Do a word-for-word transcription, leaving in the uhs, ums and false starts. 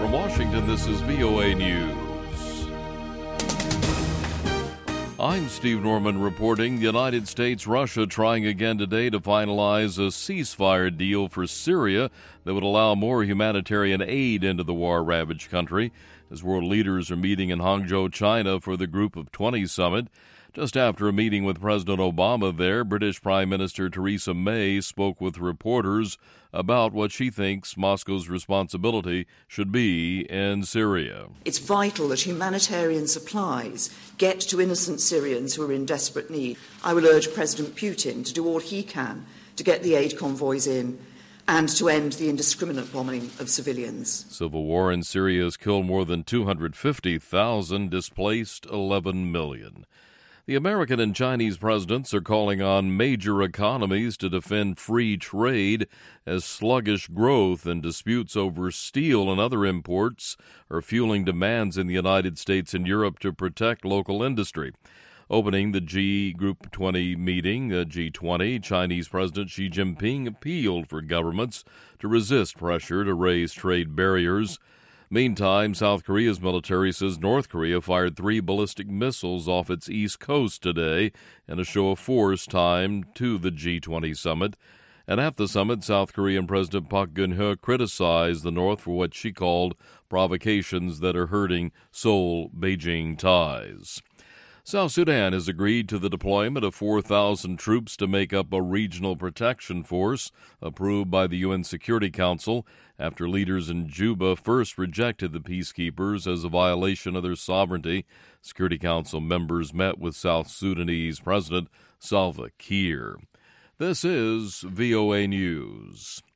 From Washington, this is V O A News. I'm Steve Norman reporting the United States, Russia trying again today to finalize a ceasefire deal for Syria that would allow more humanitarian aid into the war-ravaged country as world leaders are meeting in Hangzhou, China for the Group of twenty summit. Just after a meeting with President Obama there, British Prime Minister Theresa May spoke with reporters about what she thinks Moscow's responsibility should be in Syria. It's vital that humanitarian supplies get to innocent Syrians who are in desperate need. I will urge President Putin to do all he can to get the aid convoys in and to end the indiscriminate bombing of civilians. Civil war in Syria has killed more than two hundred fifty thousand, displaced eleven million. The American and Chinese presidents are calling on major economies to defend free trade as sluggish growth and disputes over steel and other imports are fueling demands in the United States and Europe to protect local industry. Opening the G Group twenty meeting, uh, G twenty, Chinese President Xi Jinping appealed for governments to resist pressure to raise trade barriers. Meantime, South Korea's military says North Korea fired three ballistic missiles off its east coast today in a show of force timed to the G twenty summit. And at the summit, South Korean President Park Geun-hye criticized the North for what she called provocations that are hurting Seoul-Beijing ties. South Sudan has agreed to the deployment of four thousand troops to make up a regional protection force approved by the U N Security Council after leaders in Juba first rejected the peacekeepers as a violation of their sovereignty. Security Council members met with South Sudanese President Salva Kiir. This is V O A News.